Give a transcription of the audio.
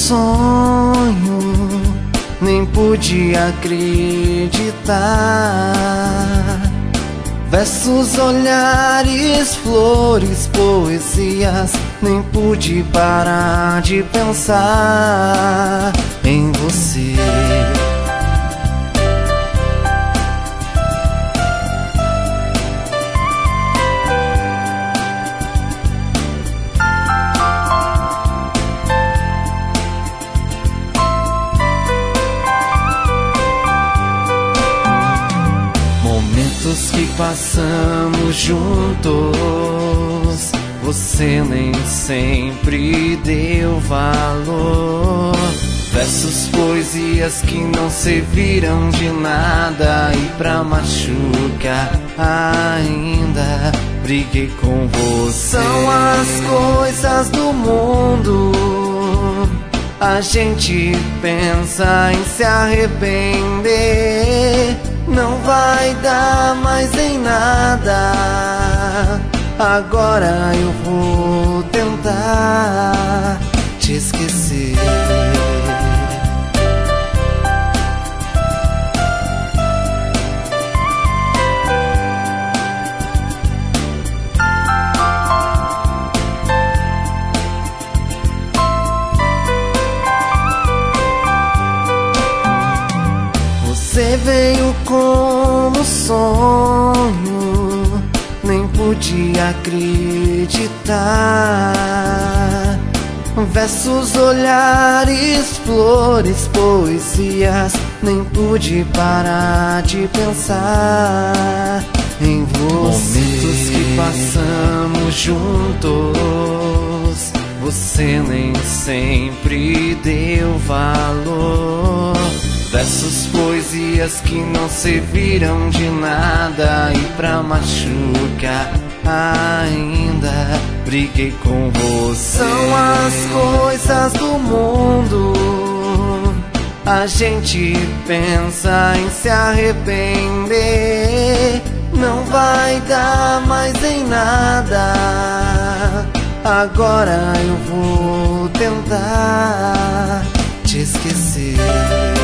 sonho, nem pude acreditar. Versos, olhares, flores, poesias, nem pude parar de pensar em você. Momentos que passamos juntos, você nem sempre deu valor. Versos, poesias que não serviram de nada, e pra machucar ainda briguei com você. São as coisas do mundo, a gente pensa em se arrepender. Não vai dar mais em nada, agora eu vou tentar te esquecer. Você veio como sonho, nem pude acreditar. Versos, olhares, flores, poesias, nem pude parar de pensar em você. Momentos que passamos juntos, você nem sempre deu valor. Versos, poesias que não serviram de nada, e pra machucar ainda briguei com você. São as coisas do mundo, a gente pensa em se arrepender. Não vai dar mais em nada, agora eu vou tentar te esquecer.